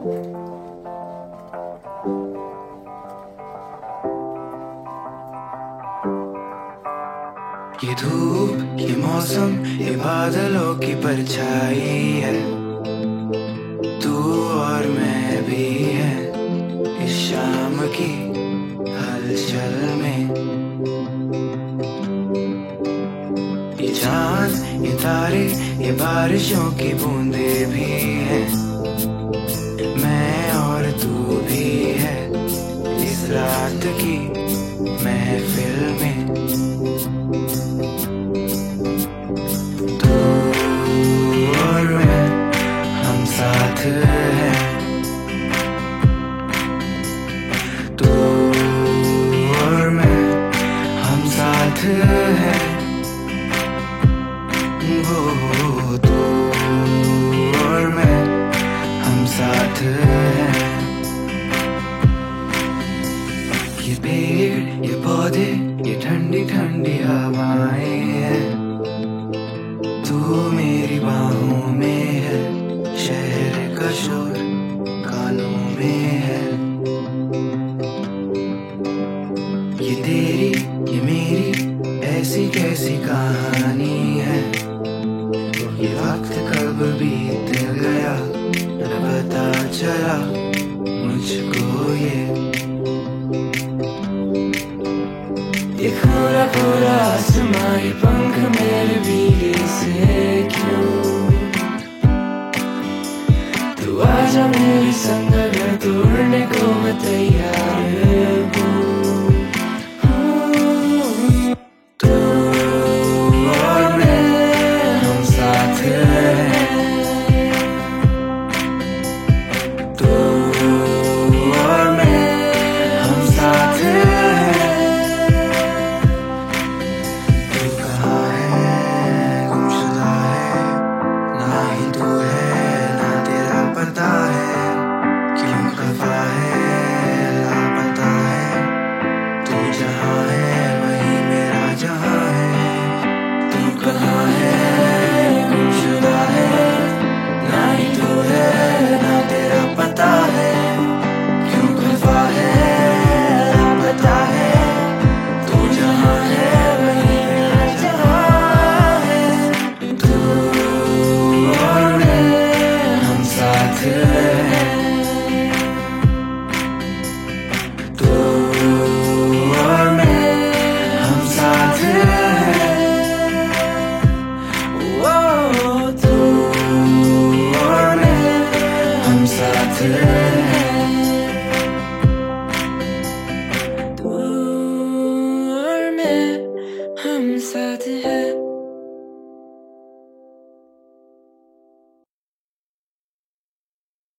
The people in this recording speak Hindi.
ये धूप, ये मौसम, ये बादलों की परछाई है। तू और मैं भी है इस शाम की हलचल में। ये चांद, ये तारे, ये बारिशों की बूंदे भी हैं। मैं और तू भी है इस रात की महफिल में। तू और मैं, हम साथ हैं। तू और मैं, हम साथ हैं। वो तू और मैं, हम साथ हैं। ये पेड़, ये पौधे, ये ठंडी ठंडी हवाएं हैं। तू मेरी बाहों में है, शहर का शोर कानों में है। ये तेरी, ये मेरी ऐसी कैसी कहानी है। ये वक्त कब बीत गया न पता चला मुझको। ये पूरा पूरा आसमां, ये पंख मेरे भीगे से क्यों। तू आजा मेरे संग, घर तोड़ने को मैं तैयार हूँ। तू और मैं, हम साथ हैं। तू और मैं, हम साथ हैं। तू कहाँ है, गुमशुदा है, ना ही तू है ना तेरा पता है। क्यों खफा है, लापता है। तू जहाँ है वही मेरा जहाँ है। तू कहाँ है, गुमशुदा है, ना ही तू है ना तेरा पता है। क्यों खफा है, लापता है। तू जहाँ है वही मेरा जहाँ है। तू और मैं, हम साथ हैं। तू और मैं, हम साथ हैं। वो तू और मैं, हम साथ हैं।